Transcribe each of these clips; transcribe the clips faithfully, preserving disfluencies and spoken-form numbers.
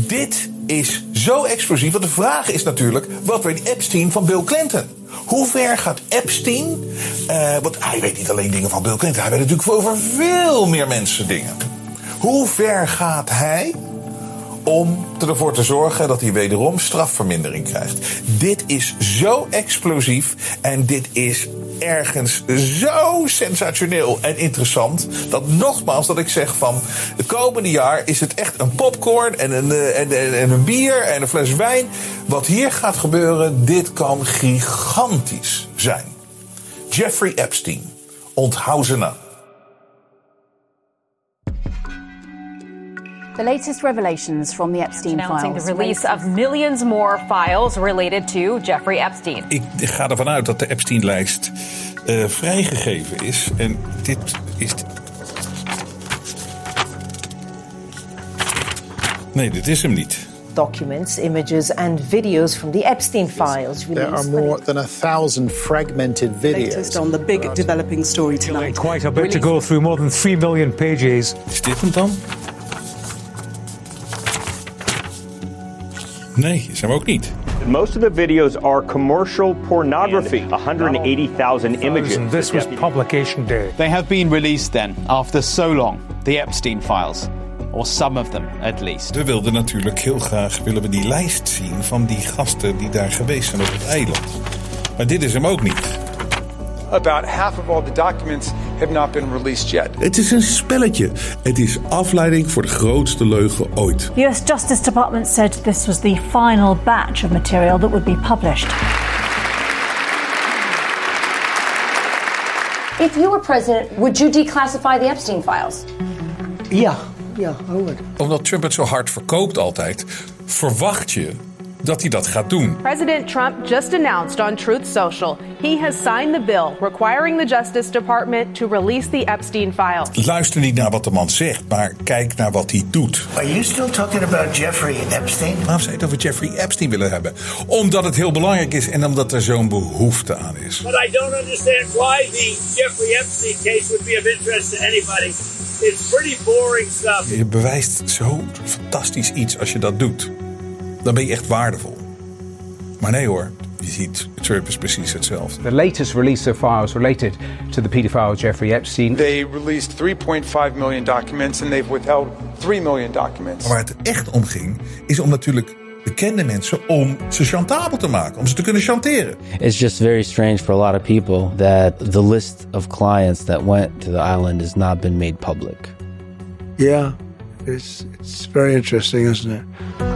Dit is zo explosief. Want de vraag is natuurlijk, wat weet Epstein van Bill Clinton? Hoe ver gaat Epstein? Uh, want hij weet niet alleen dingen van Bill Clinton. Hij weet natuurlijk over veel meer mensen dingen. Hoe ver gaat hij om ervoor te zorgen dat hij wederom strafvermindering krijgt? Dit is zo explosief en dit is ergens zo sensationeel en interessant, dat nogmaals dat ik zeg van de komende jaar is het echt een popcorn en een, en, en, en een bier en een fles wijn. Wat hier gaat gebeuren, dit kan gigantisch zijn. Jeffrey Epstein, onthoud ze nou. The latest revelations from the Epstein files. Announcing the release of millions more files related to Jeffrey Epstein. Ik ga ervan uit dat de Epstein-lijst uh, vrijgegeven is. En dit is... Nee, dit is hem niet. Documents, images and videos from the Epstein files. There are more than a thousand fragmented videos. Latest on the big developing story tonight. Quite a bit to go through, more than three million pages. Is dit hem dan? Nee, is hem ook niet. Most of the videos are commercial pornography. one hundred eighty thousand images. This was publication day. They have been released then, after so long, the Epstein files. Or some of them, at least. We wilden natuurlijk heel graag willen we die lijst zien van die gasten die daar geweest zijn op het eiland. Maar dit is hem ook niet. About half of all the documents have not been released yet. Het is een spelletje. Het is afleiding voor de grootste leugen ooit. The U S Justice Department said this was the final batch of material that would be published. If you were president, would you declassify the Epstein files? Ja, ja, I would. Omdat Trump het zo hard verkoopt altijd, verwacht je dat hij dat gaat doen. President Trump just announced on Truth Social he has signed the bill requiring the Justice Department to release the Epstein files. Luister niet naar wat de man zegt, maar kijk naar wat hij doet. Are you still talking about Jeffrey Epstein? Waarom zou je het over Jeffrey Epstein willen hebben? Omdat het heel belangrijk is en omdat er zo'n behoefte aan is. But I don't understand why the Jeffrey Epstein case would be of interest to anybody. It's pretty boring stuff. Je bewijst zo fantastisch iets als je dat doet. Dan ben je echt waardevol. Maar nee hoor, je ziet, Trump is precies hetzelfde. The latest release of files related to the pedophile Jeffrey Epstein. They released three point five million documents and they've withheld three million documents. Maar waar het echt om ging, is om natuurlijk bekende mensen om ze chantabel te maken, om ze te kunnen chanteren. It's just very strange for a lot of people that the list of clients that went to the island has not been made public. Yeah, it's it's very interesting, isn't it?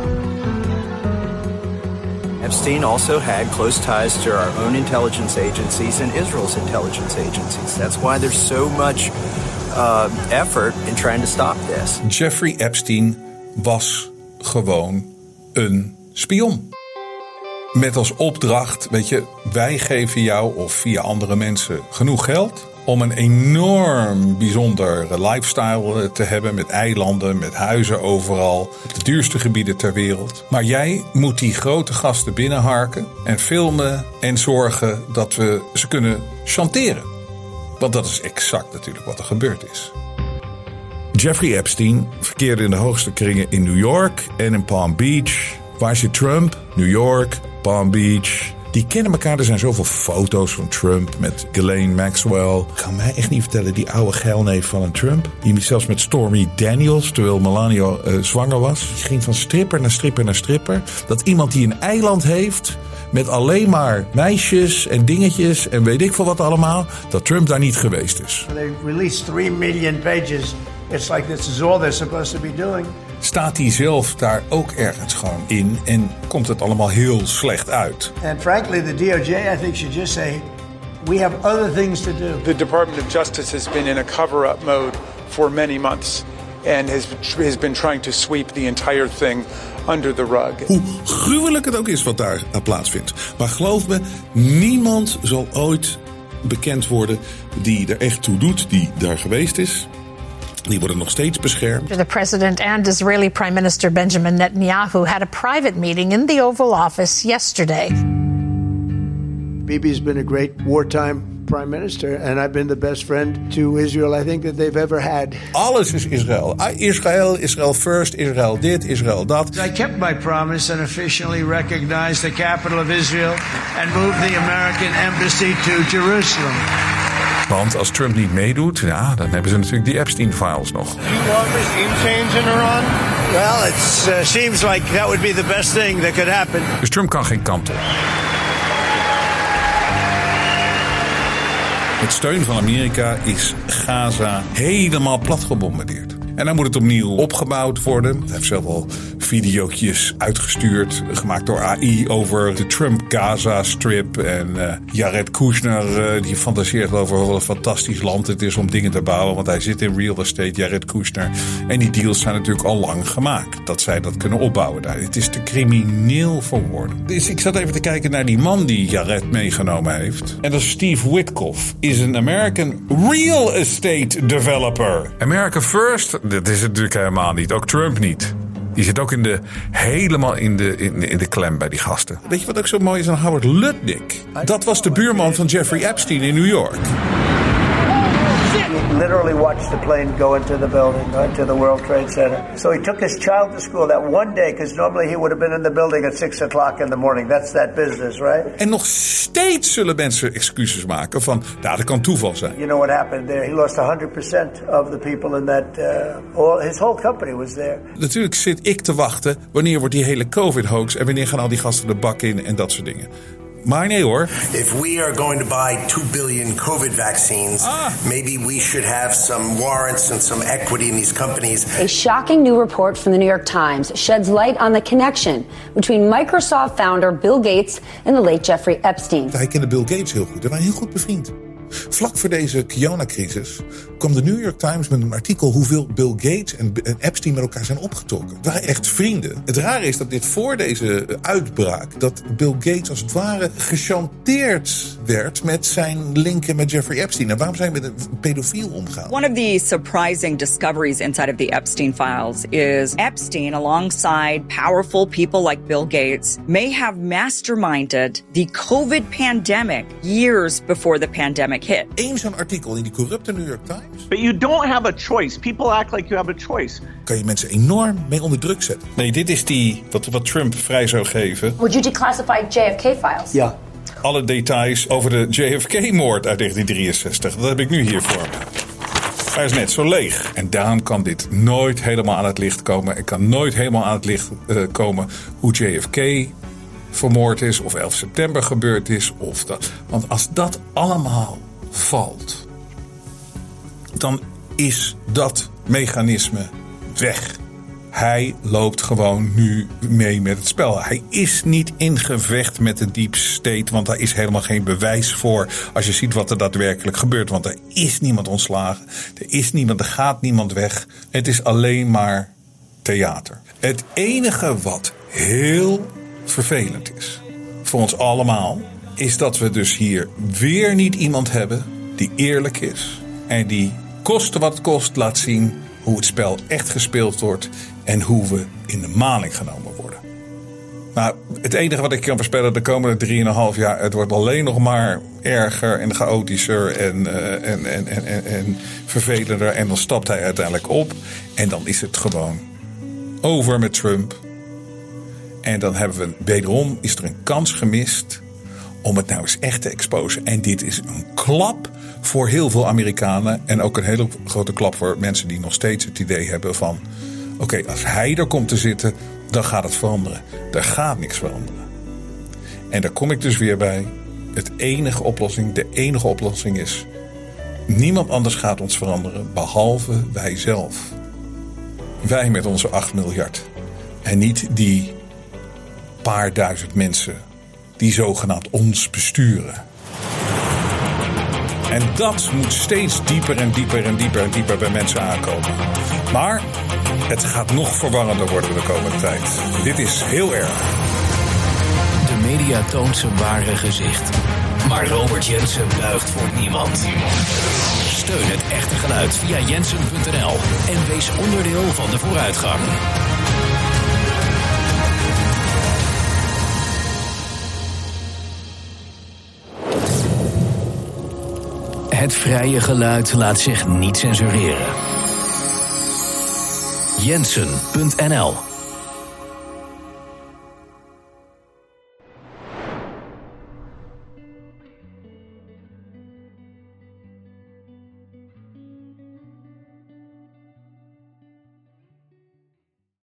Epstein also had close ties to our own intelligence agencies and Israel's intelligence agencies. That's why there's so much uh, effort in trying to stop this. Jeffrey Epstein was gewoon een spion. Met als opdracht, weet je, wij geven jou of via andere mensen genoeg geld om een enorm bijzondere lifestyle te hebben met eilanden, met huizen overal, de duurste gebieden ter wereld. Maar jij moet die grote gasten binnenharken en filmen en zorgen dat we ze kunnen chanteren. Want dat is exact natuurlijk wat er gebeurd is. Jeffrey Epstein verkeerde in de hoogste kringen in New York en in Palm Beach. Waar zit Trump? New York, Palm Beach. Die kennen elkaar. Er zijn zoveel foto's van Trump met Ghislaine Maxwell. Ik kan mij echt niet vertellen, die oude geilneef van een Trump. Die zelfs met Stormy Daniels, terwijl Melania uh, zwanger was. Die ging van stripper naar stripper naar stripper. Dat iemand die een eiland heeft met alleen maar meisjes en dingetjes en weet ik veel wat allemaal, dat Trump daar niet geweest is. They released three million pages. It's like this is all they're supposed to be doing. Staat hij zelf daar ook ergens gewoon in en komt het allemaal heel slecht uit? And frankly, the D O J, I think, should just say, we have other things to do. The Department of Justice has been in a cover-up mode for many months and has, has been trying to sweep the entire thing under the rug. Hoe gruwelijk het ook is wat daar plaatsvindt. Maar geloof me, niemand zal ooit bekend worden die er echt toe doet, die daar geweest is. Die worden nog steeds beschermd. The president and Israeli Prime Minister Benjamin Netanyahu had a private meeting in the Oval Office yesterday. Bibi's been a great wartime prime minister, and I've been the best friend to Israel I think that they've ever had. Alles is Israël. Israël, Israël first, Israël dit, Israël dat. I kept my promise and officially recognized the capital of Israel and moved the American embassy to Jerusalem. Want als Trump niet meedoet, ja, dan hebben ze natuurlijk die Epstein-files nog. Do you want regime change in Iran? Well, it uh, seems like that would be the best thing that could happen. Dus Trump kan geen kant op. Met steun van Amerika is Gaza helemaal plat gebombardeerd. En dan moet het opnieuw opgebouwd worden. Hij heeft zelf al video's uitgestuurd, gemaakt door A I, over de Trump-Gaza-strip. En uh, Jared Kushner uh, die fantaseert over wat een fantastisch land het is om dingen te bouwen. Want hij zit in real estate, Jared Kushner. En die deals zijn natuurlijk al lang gemaakt. Dat zij dat kunnen opbouwen daar. Het is te crimineel voor woorden. Dus ik zat even te kijken naar die man die Jared meegenomen heeft. En dat is Steve Witkoff. Is een American real estate developer. America first, dat is het natuurlijk helemaal niet. Ook Trump niet. Die zit ook in de, helemaal in de, in, in de klem bij die gasten. Weet je wat ook zo mooi is aan Howard Lutnick? Dat was de buurman van Jeffrey Epstein in New York. He literally watched the plane go into the building, into the World Trade Center. So he took his child to school that one day, because normally he would have been in the building at six o'clock in the morning. That's that business, right? En nog steeds zullen mensen excuses maken van, nou, dat kan toeval zijn. You know what happened there? He lost one hundred percent of the people in that, uh, all, his whole company was there. Natuurlijk zit ik te wachten, wanneer wordt die hele COVID-hoax en wanneer gaan al die gasten de bak in en dat soort dingen. Maar nee hoor. If we are going to buy two billion COVID vaccines, ah. maybe we should have some warrants and some equity in these companies. A shocking new report from the New York Times sheds light on the connection between Microsoft founder Bill Gates and the late Jeffrey Epstein. Hij kende Bill Gates heel goed. Hij waren heel goed bevriend. Vlak voor deze coronacrisis kwam de New York Times met een artikel hoeveel Bill Gates en Epstein met elkaar zijn opgetrokken. Het waren echt vrienden. Het rare is dat dit voor deze uitbraak, dat Bill Gates als het ware gechanteerd werd met zijn linken met Jeffrey Epstein. En waarom zijn we met een pedofiel omgaan? One of the surprising discoveries inside of the Epstein files is Epstein, alongside powerful people like Bill Gates, may have masterminded the COVID pandemic years before the pandemic hit. Eén zo'n artikel in die corrupte New York Times. But you don't have a choice. People act like you have a choice. Kan je mensen enorm mee onder druk zetten. Nee, dit is die, wat, wat Trump vrij zou geven. Would you declassify J F K files? Ja. Alle details over de J F K-moord uit negentien drieënzestig. Dat heb ik nu hier voor me. Hij is net zo leeg. En daarom kan dit nooit helemaal aan het licht komen. En kan nooit helemaal aan het licht uh, komen hoe J F K vermoord is. Of elf september gebeurd is. Of dat. Want als dat allemaal valt, dan is dat mechanisme weg. Hij loopt gewoon nu mee met het spel. Hij is niet in gevecht met de deep state, want daar is helemaal geen bewijs voor als je ziet wat er daadwerkelijk gebeurt. Want er is niemand ontslagen, er is niemand, er gaat niemand weg. Het is alleen maar theater. Het enige wat heel vervelend is voor ons allemaal, is dat we dus hier weer niet iemand hebben die eerlijk is en die koste wat het kost laat zien hoe het spel echt gespeeld wordt en hoe we in de maling genomen worden. Nou, het enige wat ik kan voorspellen de komende drieënhalf jaar, het wordt alleen nog maar erger en chaotischer en, uh, en, en, en, en, en vervelender. En dan stapt hij uiteindelijk op en dan is het gewoon over met Trump. En dan hebben we wederom, is er een kans gemist om het nou eens echt te exposen. En dit is een klap voor heel veel Amerikanen. En ook een hele grote klap voor mensen die nog steeds het idee hebben van, oké, okay, als hij er komt te zitten, dan gaat het veranderen. Er gaat niks veranderen. En daar kom ik dus weer bij. Het enige oplossing, de enige oplossing is, niemand anders gaat ons veranderen, behalve wij zelf. Wij met onze acht miljard. En niet die paar duizend mensen die zogenaamd ons besturen. En dat moet steeds dieper en dieper en dieper en dieper bij mensen aankomen. Maar het gaat nog verwarrender worden de komende tijd. Dit is heel erg. De media toont zijn ware gezicht. Maar Robert Jensen buigt voor niemand. Steun het echte geluid via jensen punt n l en wees onderdeel van de vooruitgang. Het vrije geluid laat zich niet censureren. Jensen punt n l